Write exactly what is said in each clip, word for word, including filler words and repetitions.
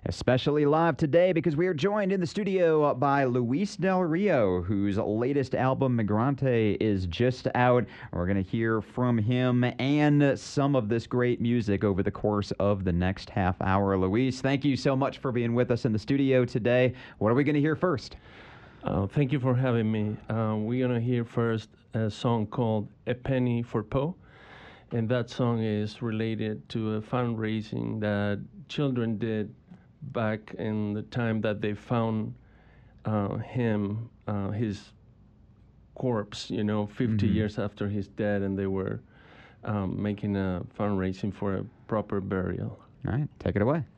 Especially live today because we are joined in the studio by Luis Del Rio, whose latest album, Migrante, is just out. We're going to hear from him and some of this great music over the course of the next half hour. Luis, thank you so much for being with us in the studio today. What are we going to hear first? Uh, thank you for having me. Uh, we're going to hear first a song called A Penny for Poe. And that song is related to a fundraising that children did back in the time that they found uh, him, uh, his corpse, you know, fifty Mm-hmm. years after he's dead, and they were um, making a fundraising for a proper burial. All right, take it away.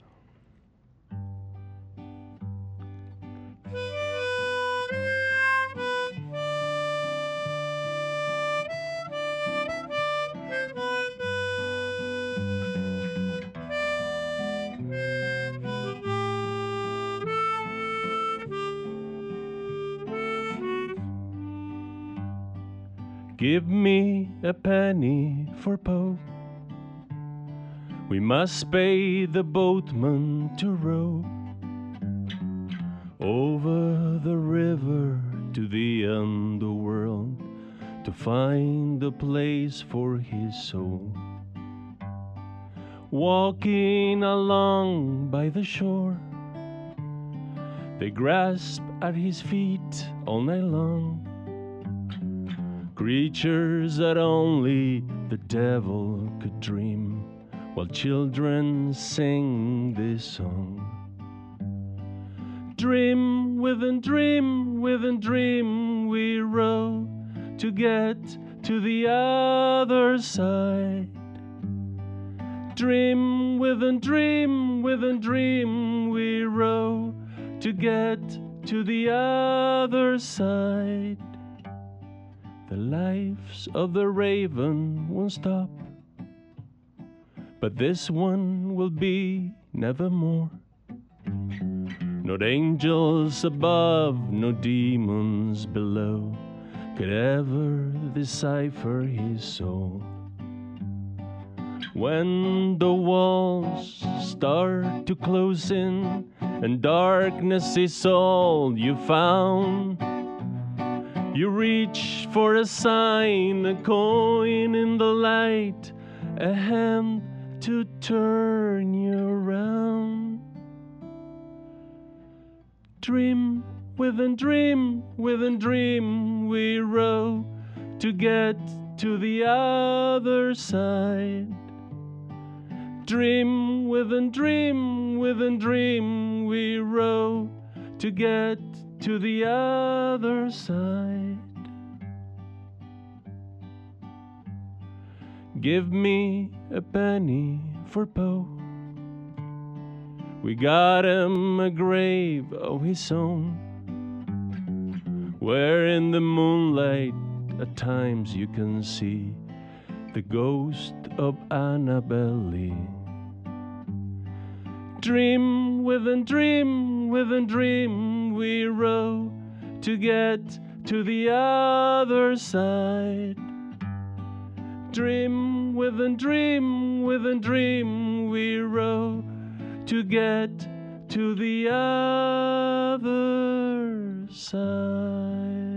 Give me a penny for Poe. We must pay the boatman to row over the river to the underworld to find a place for his soul. Walking along by the shore, they grasp at his feet all night long. Creatures that only the devil could dream, while children sing this song. Dream within dream within dream we row to get to the other side. Dream within dream within dream we row to get to the other side. The lives of the raven won't stop, but this one will be nevermore. Not angels above, no demons below could ever decipher his soul. When the walls start to close in and darkness is all you found, you reach for a sign, a coin in the light, a hand to turn you around. Dream within dream within dream we row to get to the other side. Dream within dream within dream we row to get to the other side. Give me a penny for Poe. We got him a grave of his own, where in the moonlight at times you can see the ghost of Annabelle Lee. Dream within dream within dream we row to get to the other side. Dream within dream within dream we row to get to the other side.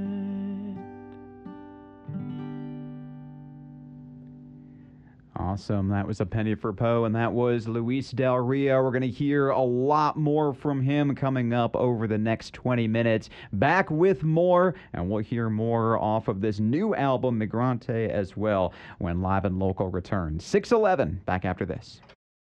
Awesome. That was A Penny for Poe, and that was Luis Del Rio. We're going to hear a lot more from him coming up over the next twenty minutes. Back with more, and we'll hear more off of this new album, Migrante, as well, when Live and Local returns. six eleven, back after this.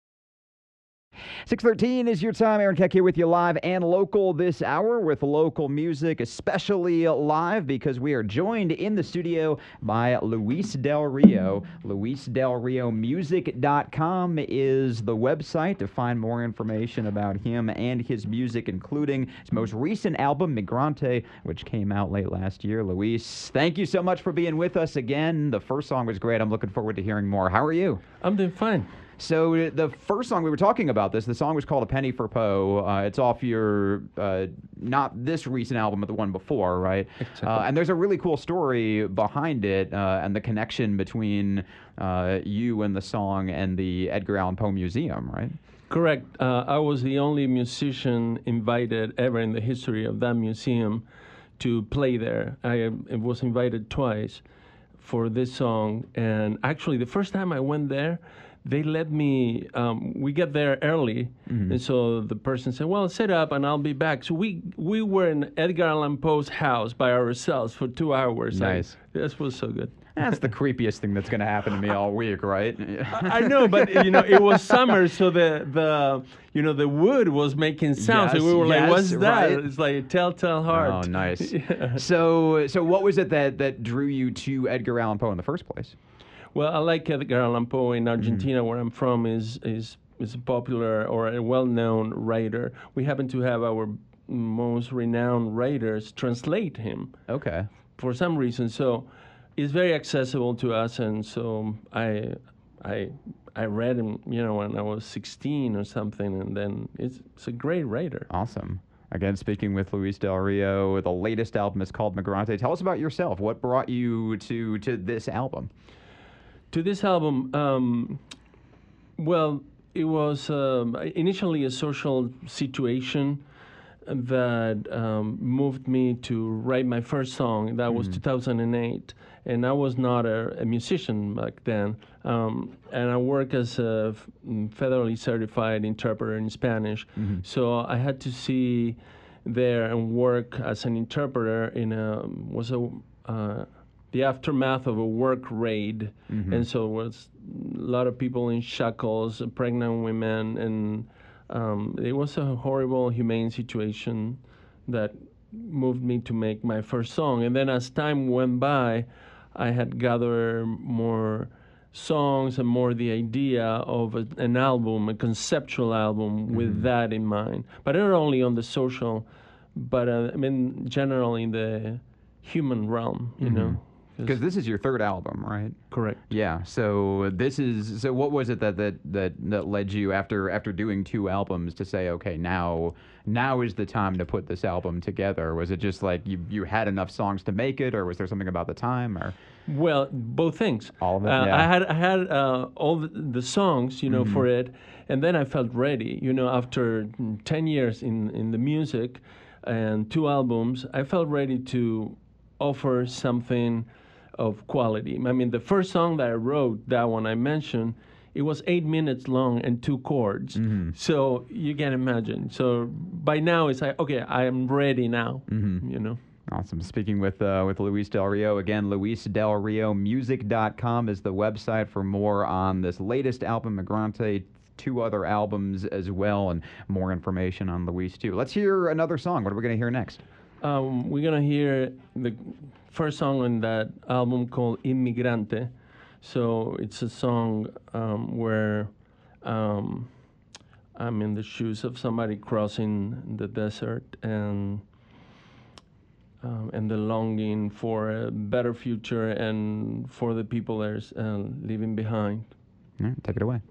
six thirteen is your time. Aaron Keck here with you live and local this hour with local music, especially live because we are joined in the studio by Luis Del Rio. Luis Del Rio Music dot com is the website to find more information about him and his music, including his most recent album, Migrante, which came out late last year. Luis, thank you so much for being with us again. The first song was great. I'm looking forward to hearing more. How are you? I'm doing fine. So the first song we were talking about this, the song was called A Penny for Poe. Uh, it's off your, uh, not this recent album, but the one before, right? Exactly. Uh, and there's a really cool story behind it uh, and the connection between uh, you and the song and the Edgar Allan Poe Museum, right? Correct. Uh, I was the only musician invited ever in the history of that museum to play there. I uh, was invited twice for this song, and actually the first time I went there, they let me, um, we get there early, mm-hmm. and so the person said, well, set up and I'll be back. So we we were in Edgar Allan Poe's house by ourselves for two hours. Nice. I, this was so good. That's the creepiest thing that's going to happen to me all week, right? I, I know, but you know, it was summer, so the the you know the wood was making sounds, yes, and we were yes, like, "What's that?" Right? It's like a telltale heart. Oh, nice. Yeah. So, so what was it that that drew you to Edgar Allan Poe in the first place? Well, I like Edgar Allan Poe in Argentina, mm. where I'm from. is is is a popular or a well-known writer. We happen to have our most renowned writers translate him. Okay. For some reason, so. It's very accessible to us, and so I, I, I read him, you know, when I was sixteen or something, and then it's, it's a great writer. Awesome. Again, speaking with Luis Del Rio, the latest album is called Migrante. Tell us about yourself. What brought you to to this album? To this album, um, well, it was um, initially a social situation that um, moved me to write my first song. That was mm-hmm. two thousand eight. And I was not a, a musician back then. Um, and I work as a f- federally certified interpreter in Spanish. Mm-hmm. So I had to see there and work as an interpreter in a, was a, uh, the aftermath of a work raid. Mm-hmm. And so it was a lot of people in shackles, pregnant women, and um, it was a horrible, humane situation that moved me to make my first song. And then as time went by, I had gathered more songs and more the idea of a, an album, a conceptual album mm-hmm. with that in mind. But not only on the social, but uh, I mean, generally in the human realm, you mm-hmm. know. Because this is your third album, right? Correct. Yeah. So this is. So what was it that that that, that led you after after doing two albums to say, okay, now now is the time to put this album together? Was it just like you you had enough songs to make it, or was there something about the time, or? Well, both things. All of it. Uh, yeah. I had I had uh, all the, the songs, you know, mm-hmm. for it, and then I felt ready. You know, after ten years in in the music, and two albums, I felt ready to offer something of quality. I mean, the first song that I wrote, that one I mentioned, it was eight minutes long and two chords. Mm-hmm. So you can imagine. So by now it's like, okay, I am ready now, mm-hmm. you know. Awesome. Speaking with uh, with Luis Del Rio, again, luis del rio music dot com is the website for more on this latest album, Migrante, two other albums as well, and more information on Luis too. Let's hear another song. What are we going to hear next? Um, we're going to hear the first song on that album called Inmigrante. So it's a song um, where um, I'm in the shoes of somebody crossing the desert and um, and the longing for a better future and for the people there's uh, leaving behind. All right, take it away.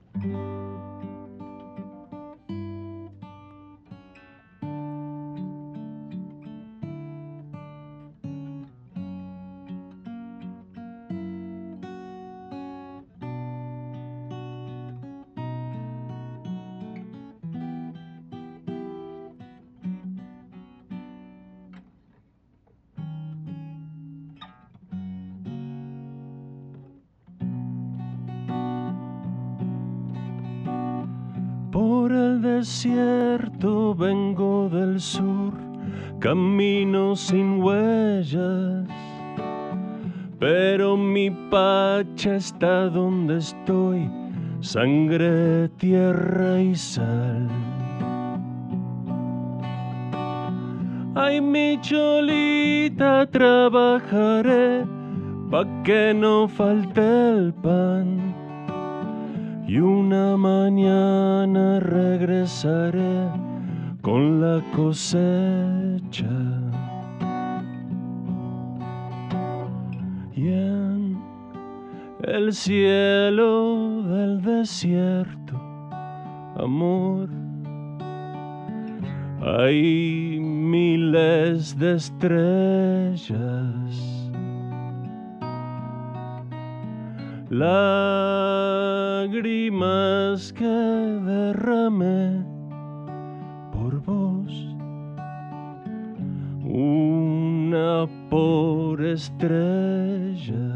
Por el desierto vengo del sur, camino sin huellas, pero mi pacha está donde estoy, sangre, tierra y sal. Ay, mi cholita, trabajaré pa' que no falte el pan. Y una mañana regresaré con la cosecha. Y en el cielo del desierto, amor, hay miles de estrellas. La lágrimas que derramé por vos, una por estrella.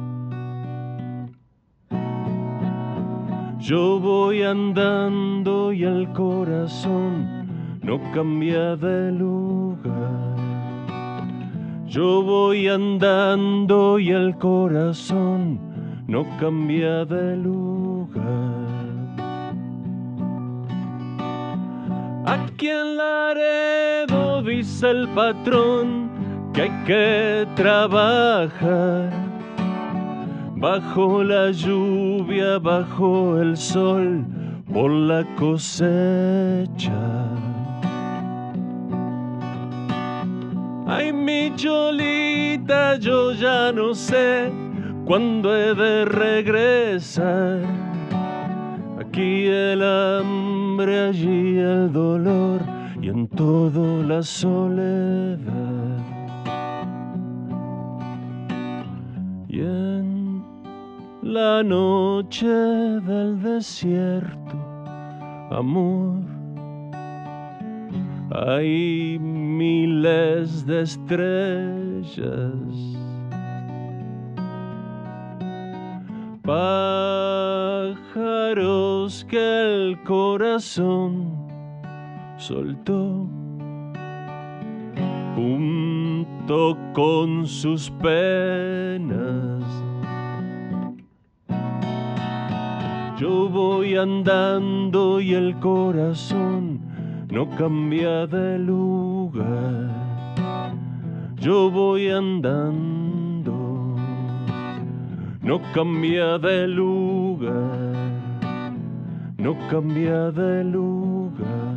Yo voy andando y el corazón no cambia de lugar. Yo voy andando y el corazón no cambia de lugar. Aquí en Laredo dice el patrón que hay que trabajar. Bajo la lluvia, bajo el sol, por la cosecha. Ay, mi Cholita, yo ya no sé cuándo he de regresar. Aquí el hambre, allí el dolor y en todo la soledad. Y en la noche del desierto, amor, hay miles de estrellas. Pájaros que el corazón soltó junto con sus penas. Yo voy andando y el corazón no cambia de lugar. Yo voy andando, no cambia de lugar, no cambia de lugar.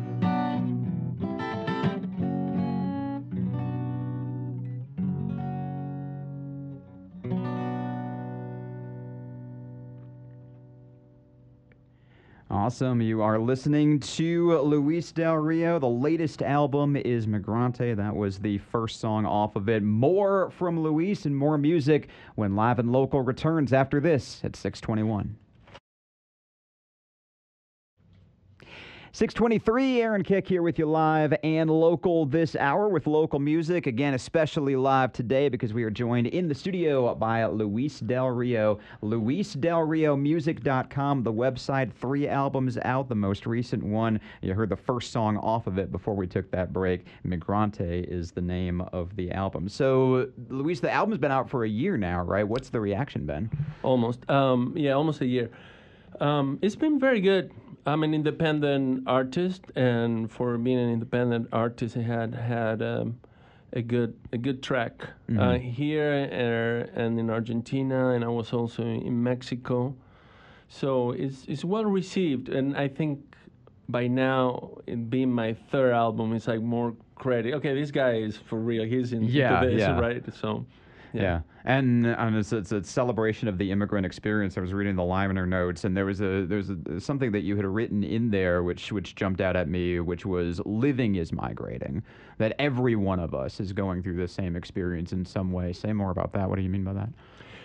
Awesome. You are listening to Luis Del Rio. The latest album is Migrante. That was the first song off of it. More from Luis and more music when Live and Local returns after this at six twenty-one. six twenty-three, Aaron Kick here with you live and local this hour with local music. Again, especially live today because we are joined in the studio by Luis Del Rio. luis del rio music dot com, the website, three albums out. The most recent one, you heard the first song off of it before we took that break. Migrante is the name of the album. So, Luis, the album's been out for a year now, right? What's the reaction been? Almost. Um, yeah, almost a year. Um, it's been very good. I'm an independent artist, and for being an independent artist, I had had um, a good a good track mm-hmm. uh, here uh, and in Argentina, and I was also in Mexico. So it's it's well received, and I think by now, it being my third album, it's like more credit. Okay, this guy is for real. He's in, yeah, into this, yeah. right? So. Yeah, yeah. and, and it's, it's a celebration of the immigrant experience. I was reading the liner notes, and there was a there's a, something that you had written in there, which which jumped out at me, which was living is migrating. That every one of us is going through the same experience in some way. Say more about that. What do you mean by that?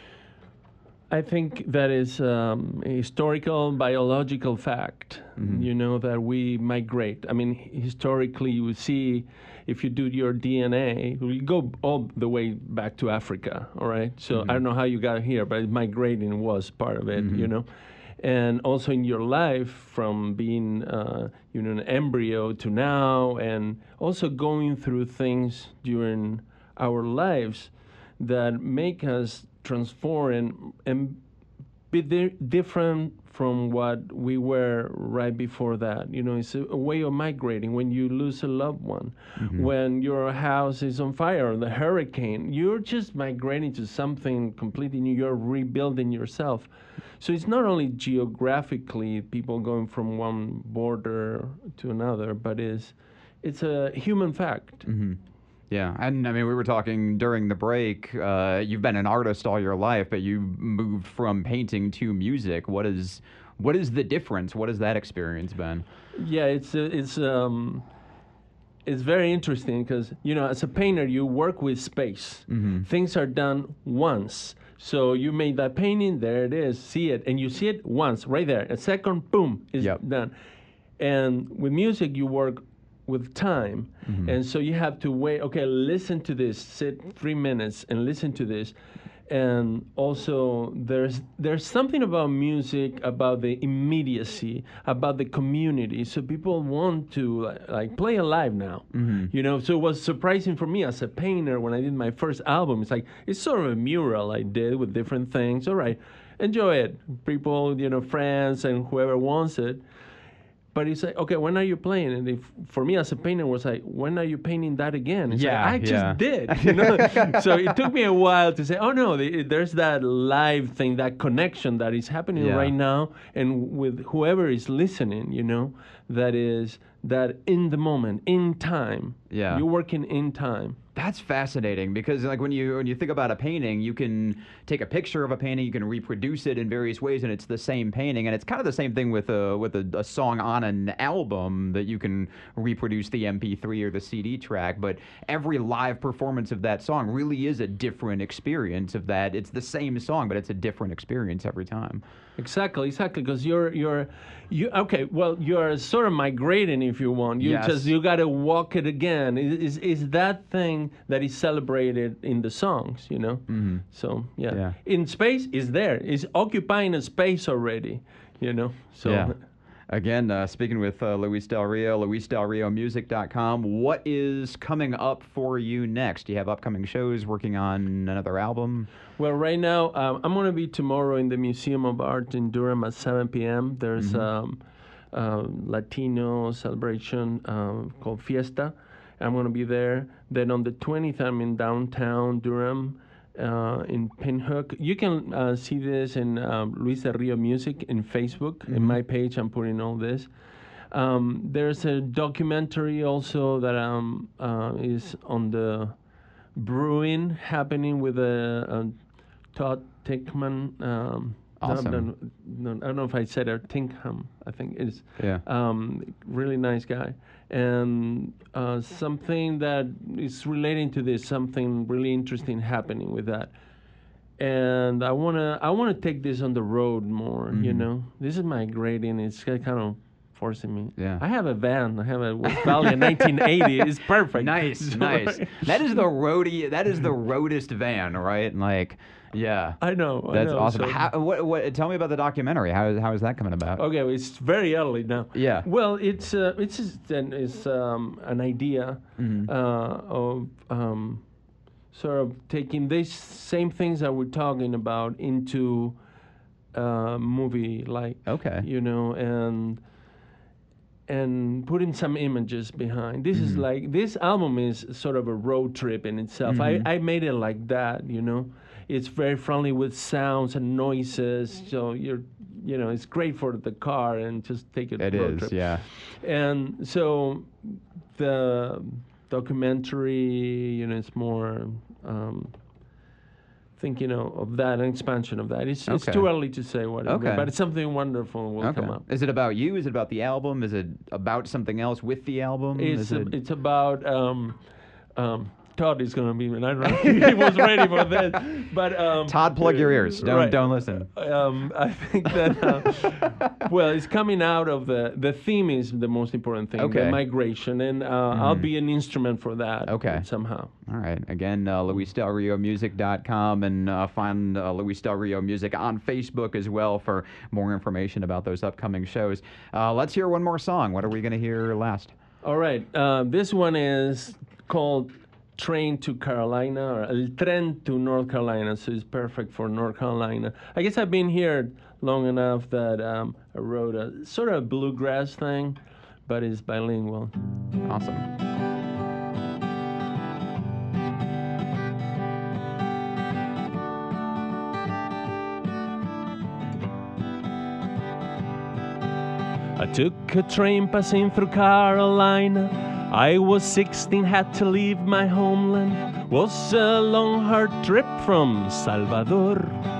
I think that is um, a historical, biological fact, mm-hmm. you know, that we migrate. I mean, historically, you would see, if you do your D N A, we go all the way back to Africa, all right? So mm-hmm. I don't know how you got here, but migrating was part of it, mm-hmm. you know? And also in your life, from being, uh, you know, an embryo to now, and also going through things during our lives that make us transform and, and be di- different from what we were right before that. You know, it's a, a way of migrating. When you lose a loved one, mm-hmm. when your house is on fire, or the hurricane, you're just migrating to something completely new. You're rebuilding yourself. So it's not only geographically people going from one border to another, but it's, it's a human fact. Mm-hmm. Yeah, and I mean, we were talking during the break, uh, you've been an artist all your life, but you moved from painting to music. What is what is the difference? What has that experience been? Yeah, it's uh, it's um, it's very interesting because, you know, as a painter, you work with space. Mm-hmm. Things are done once. So you made that painting, there it is, see it, and you see it once, right there. A second, boom, it's Yep. done. And with music, you work with time. Mm-hmm. And so you have to wait, okay, listen to this, sit three minutes and listen to this. And also there's there's something about music, about the immediacy, about the community. So people want to like, like play alive now. Mm-hmm. You know, so it was surprising for me as a painter when I did my first album. It's like it's sort of a mural I did with different things. All right, enjoy it. People, you know, friends and whoever wants it. But it's like, okay, when are you playing? And if, for me as a painter, it was like, when are you painting that again? It's Yeah, like, I just yeah. did. You know? So it took me a while to say, oh no, the, there's that live thing, that connection that is happening Yeah. right now, and with whoever is listening, you know, that is that in the moment, in time. Yeah. You're working in time. That's fascinating because, like, when you when you think about a painting, you can take a picture of a painting, you can reproduce it in various ways, and it's the same painting. And it's kind of the same thing with a with a, a song on an album that you can reproduce the M P three or the C D track. But every live performance of that song really is a different experience. Of that, it's the same song, but it's a different experience every time. Exactly, exactly, because you're you're you okay. Well, you're sort of migrating, if you want. You Yes. just you got to walk it again. Is is that thing that is celebrated in the songs? You know. Mm-hmm. So yeah. Yeah. In space is there. It's occupying a space already. You know. So. Yeah. Again, uh, speaking with uh, Luis Del Rio, luis del rio music dot com. What is coming up for you next? Do you have upcoming shows, working on another album? Well, right now, um, I'm going to be tomorrow in the Museum of Art in Durham at seven p.m. There's Mm-hmm. um, a Latino celebration um, called Fiesta. I'm going to be there. Then on the twentieth, I'm in downtown Durham uh, in Pinhook. You can uh, see this in um, Luis Del Rio Music in Facebook. Mm-hmm. In my page, I'm putting all this. Um, there's a documentary also that um, uh, is on the brewing happening with a, a Todd Tinkman. Um, Awesome. No, no, no, I don't know if I said it. Tinkham, I think it is. Yeah. Um, really nice guy. And uh, something that is relating to this, something really interesting happening with that. And I wanna, I wanna take this on the road more. You Mhm. know, this is my grading. It's kind of forcing me. Yeah. I have a van. I have a Westphalia nineteen eighty. It's perfect. Nice, So, nice. That is the roadie. That is the roadest van, right? Like, yeah. I know. I That's know, awesome. so- How, what, what, tell me about the documentary. How, how is that coming about? Okay, well, it's very early now. Yeah. Well, it's uh, it's just an, it's um, an idea Mhm. uh, of um, sort of taking these same things that we're talking about into a movie, like Okay. you know, and and putting some images behind. This is Mhm. like this album is sort of a road trip in itself. Mhm. I, I made it like that, you know. It's very friendly with sounds and noises, so you're you know it's great for the car and just take it It road is, trip. yeah. And so the documentary, you know, it's more um, thinking of, of that, an expansion of that. It's, it's Okay. too early to say what it Okay. is, but it's something wonderful will Okay. come up. Is it about you? Is it about the album? Is it about something else with the album? It's Is a, it... it's about um, um, Todd is gonna be, and I don't know, he was ready for this, but um, Todd, plug your ears. Don't right. don't listen. Um, I think that uh, well, it's coming out of the the theme is the most important thing, Okay. the migration, and uh, I'll be an instrument for that. Okay. Somehow. All right. Again, uh, luis del rio music dot com, and uh, find uh, Luis Del Rio Music on Facebook as well for more information about those upcoming shows. Uh, let's hear one more song. What are we going to hear last? All right. Uh, this one is called Train to Carolina, or El Tren to North Carolina, so it's perfect for North Carolina. I guess I've been here long enough that um, I wrote a sort of bluegrass thing, but it's bilingual. Awesome. I took a train passing through Carolina. I was sixteen, had to leave my homeland. Was a long, hard trip from Salvador.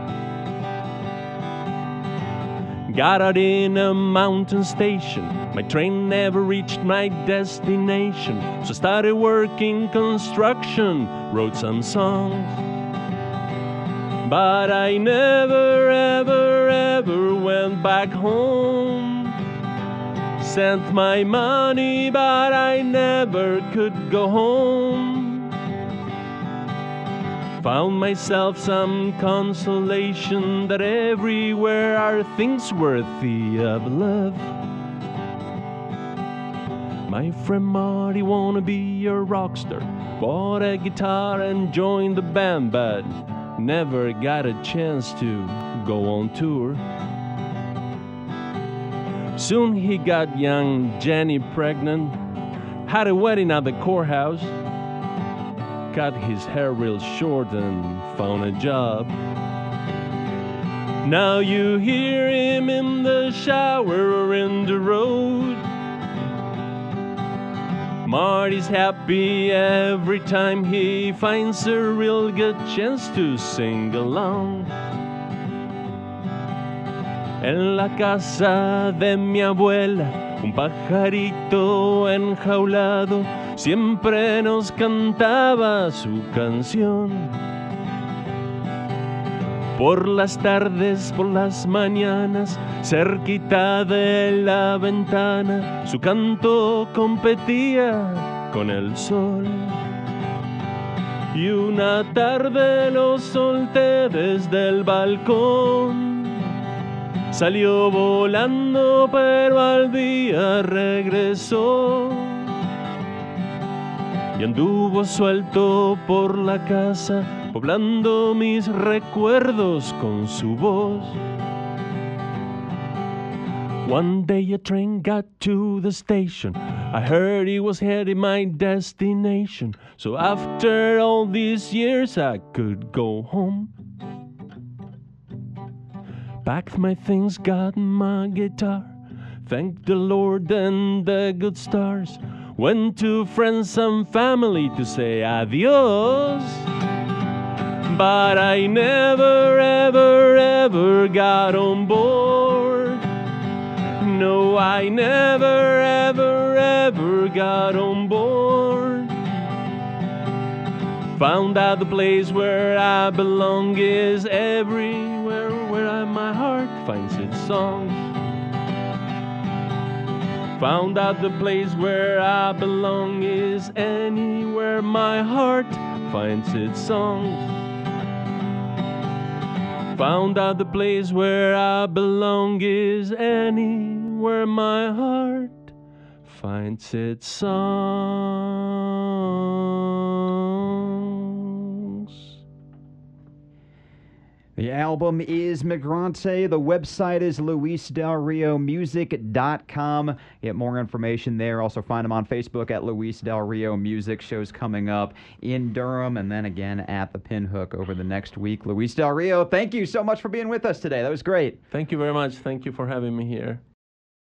Got out in a mountain station. My train never reached my destination. So started working construction, wrote some songs. but I never, ever, ever went back home. Sent my money, but I never could go home. Found myself some consolation that everywhere are things worthy of love. My friend Marty wanna be a rock star, bought a guitar and joined the band, but never got a chance to go on tour. Soon he got young Jenny pregnant, had a wedding at the courthouse, cut his hair real short and found a job. Now you hear him in the shower or in the road. Marty's happy every time he finds a real good chance to sing along. En la casa de mi abuela, un pajarito enjaulado siempre nos cantaba su canción. Por las tardes, por las mañanas, cerquita de la ventana, su canto competía con el sol. Y una tarde lo solté desde el balcón. Salió volando, pero al día regresó. Y anduvo suelto por la casa, poblando mis recuerdos con su voz. One day a train got to the station. I heard he was heading my destination. So after all these years I could go home. Packed my things, got my guitar, thanked the Lord and the good stars. Went to friends and family to say adios. But I never, ever, ever got on board. No, I never, ever, ever got on board. Found out the place where I belong is everywhere where I, my heart finds its songs. Found out the place where I belong is anywhere my heart finds its songs. Found out the place where I belong is anywhere my heart finds its songs. The album is Migrante. The website is luis del rio music dot com. Get more information there. Also find him on Facebook at Luis Del Rio Music. Shows coming up in Durham and then again at the Pinhook over the next week. Luis Del Rio, thank you so much for being with us today. That was great. Thank you very much. Thank you for having me here.